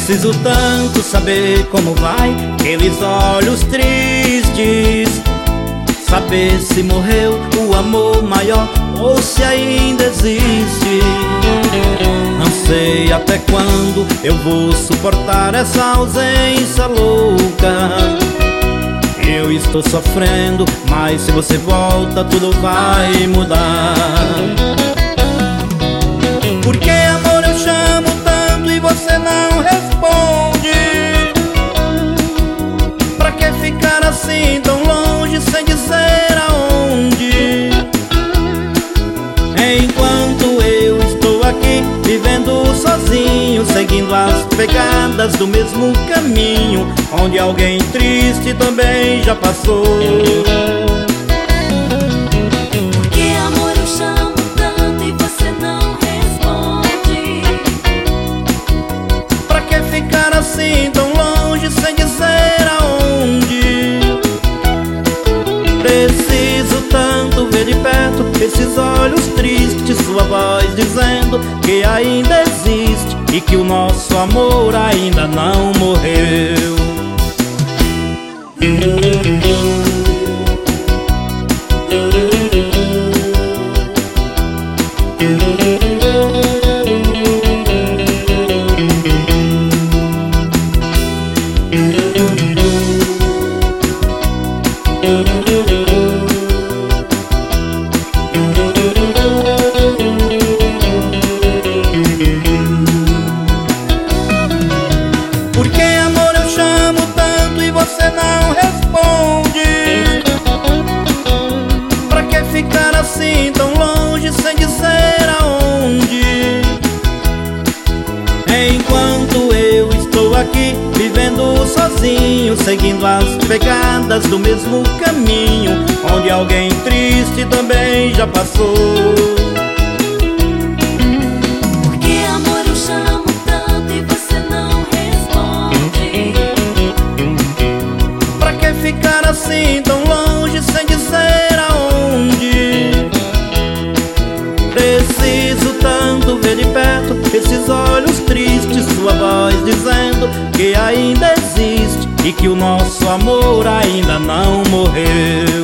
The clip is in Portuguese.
Preciso tanto saber como vai aqueles olhos tristes, saber se morreu o amor maior ou se ainda existe. Não sei até quando eu vou suportar essa ausência louca. Eu estou sofrendo, mas se você volta tudo vai mudar. Porque amor eu chamo tanto e você não responde. Pra que ficar assim tão longe sem dizer aonde? Enquanto eu estou aqui vivendo sozinho, seguindo as pegadas do mesmo caminho, onde alguém triste também já passou. Porque amor eu chamo tanto e você não responde. Pra que ficar assim tão longe sem dizer aonde? Preciso tanto ver de perto esses olhos tristes, sua voz dizendo que ainda existe e que o nosso amor ainda não morreu. Porque amor eu chamo tanto e você não responde. Pra que ficar assim tão longe sem dizer aonde? Enquanto eu estou aqui vivendo sozinho, seguindo as pegadas do mesmo caminho, onde alguém triste também já passou. Porque amor eu chamo tanto e você não responde. Pra que ficar assim tão longe sem dizer aonde? Preciso tanto ver de perto esses olhos tristes, sua voz dizendo que ainda existe e que o nosso amor ainda não morreu.